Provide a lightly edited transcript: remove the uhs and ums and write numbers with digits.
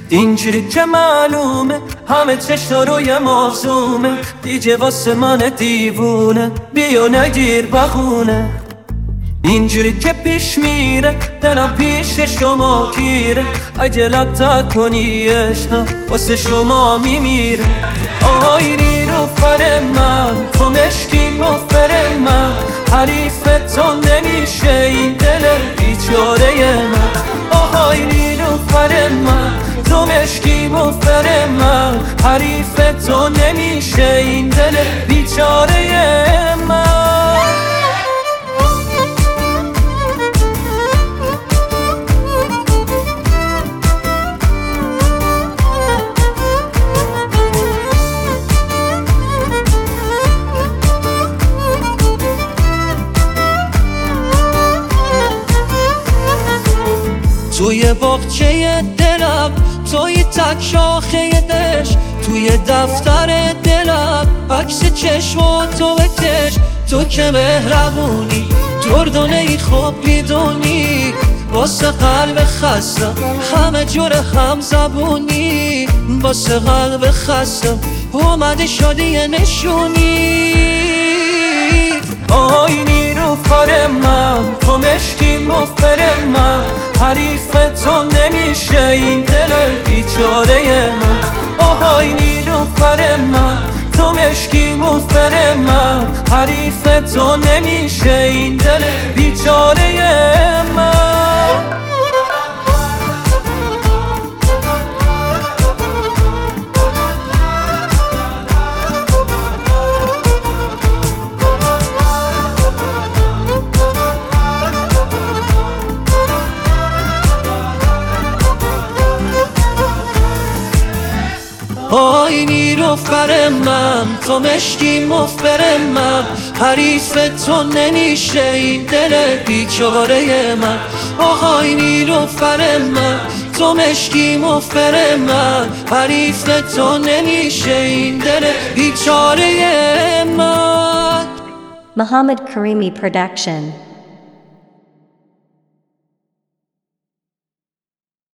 اینجوری که معلومه همه چشم روی موضوعه، دیگه واسه من دیوونه بیا نگیر بخونه. اینجوری که پیش میره دلم پیش شما گیره، اگه لطت کنی عشقم واسه شما میمیره. آهای نیلوفر من تو مشکی مفر من، حریف تو نمیشه این دل بیچاره من. آهای نیلوفر من تو مشکی مفر من، حریف تو نمیشه این دل بیچاره من. توی باغچه دلم توی تک شاخه دش، توی دفتر دلم عکس چشم تو بکش. تو که مهربونی دردونه خوب میدونی، واسه قلب خستم همه جور هم زبونی. واسه قلب خستم اومده شدی نشونی. آی نیلوفر من تو مشکی مفر من، حریف تو نمیشه این دل بیچاره من. آهای نیلوفر من تو مشکی مفر من، حریف تو نمیشه این دل بیچاره من. آی نیلوفر من تو مشکی مفر من، حریف تو نمیشه این دل بیچاره من. آهای نیلوفر من تو مشکی مفر من، حریف تو نمیشه این دل بیچاره من. Muhammad Karimi Production.